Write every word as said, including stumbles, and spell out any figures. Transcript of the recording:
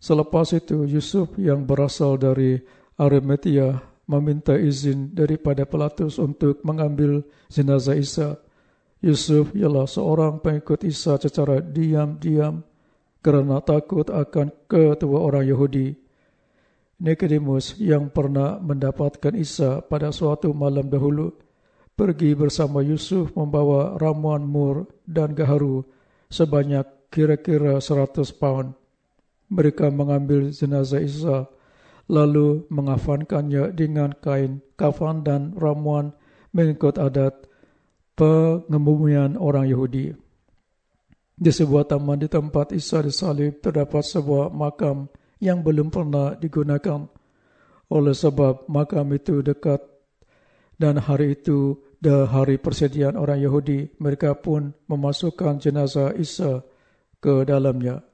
Selepas itu, Yusuf yang berasal dari Arimatea meminta izin daripada Pilatus untuk mengambil jenazah Isa. Yusuf ialah seorang pengikut Isa secara diam-diam kerana takut akan ketua orang Yahudi. Nikodemus yang pernah mendapatkan Isa pada suatu malam dahulu pergi bersama Yusuf membawa ramuan mur dan gaharu sebanyak kira-kira seratus paun. Mereka mengambil jenazah Isa lalu mengafankannya dengan kain kafan dan ramuan mengikut adat pengebumian orang Yahudi. Di sebuah taman di tempat Isa disalib terdapat sebuah makam yang belum pernah digunakan. Oleh sebab makam itu dekat dan hari itu dah hari persediaan orang Yahudi, mereka pun memasukkan jenazah Isa ke dalamnya.